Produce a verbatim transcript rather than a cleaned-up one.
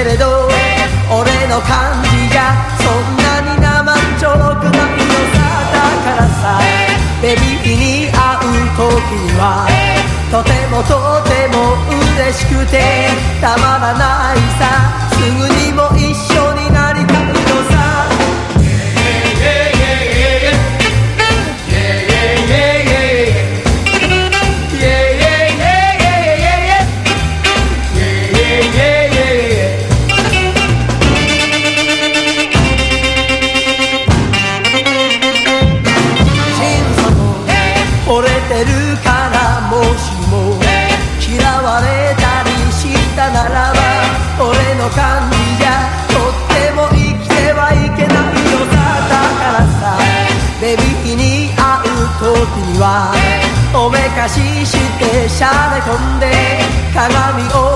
けれど俺の感じじゃそんなに生ちょろくないのさ。だからさベビーに会う時にはとてもとても嬉しくてたまらないさ。すぐにも一緒になりたいのさ。惚れてるからもしも嫌われたりしたならば俺の感じじゃとっても生きてはいけないのさ。だからさベビーに会う時にはおめかししてしゃれ込んで鏡を